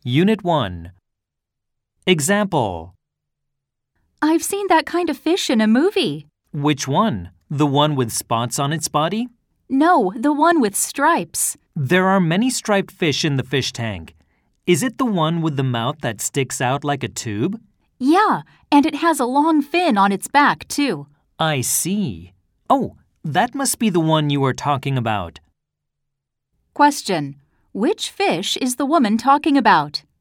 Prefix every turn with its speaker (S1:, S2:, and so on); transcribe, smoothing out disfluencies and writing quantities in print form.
S1: Unit 1. Example.
S2: I've seen that kind of fish in a movie.
S1: Which one? The one with spots on its body?
S2: No, the one with stripes.
S1: There are many striped fish in the fish tank. Is it the one with the mouth that sticks out like a tube?
S2: Yeah, and it has a long fin on its back, too.
S1: I see. Oh, that must be the one you are talking about.
S2: Question. Which fish is the woman talking about?